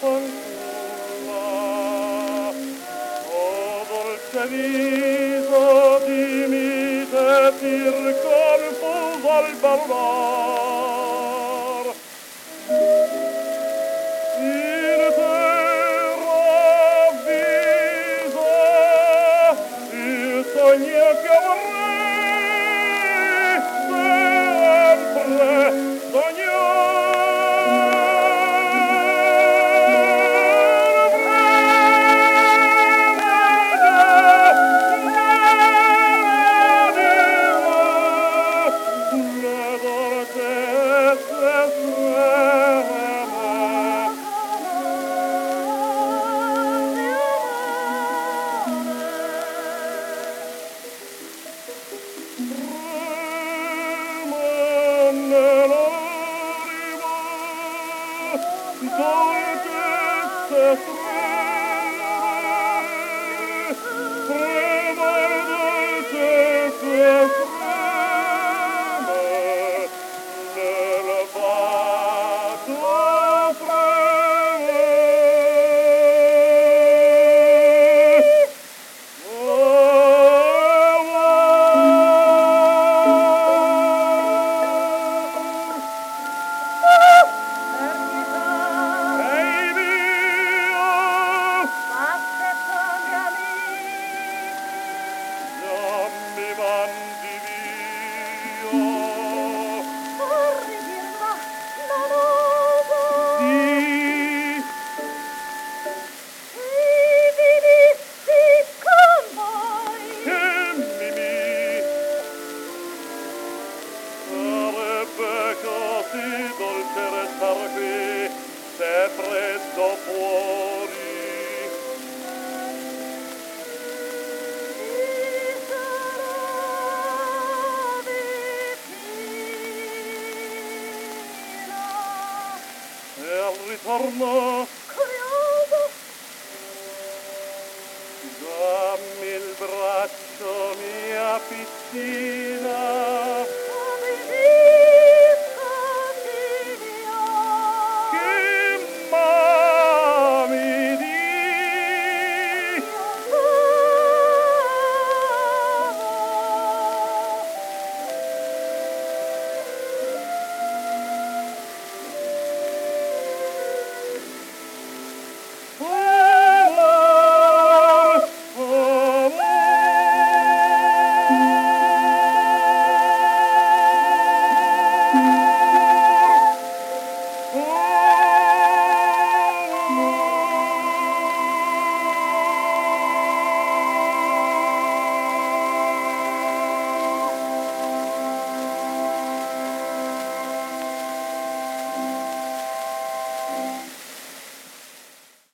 fanciulla, o dolce viso di mite circa il fuso al ballar. In terra avvisa il sogno che vorrei sempre dolce restar qui, se freddo fuori. E al ritorno curioso, dammi il braccio, mia piccina,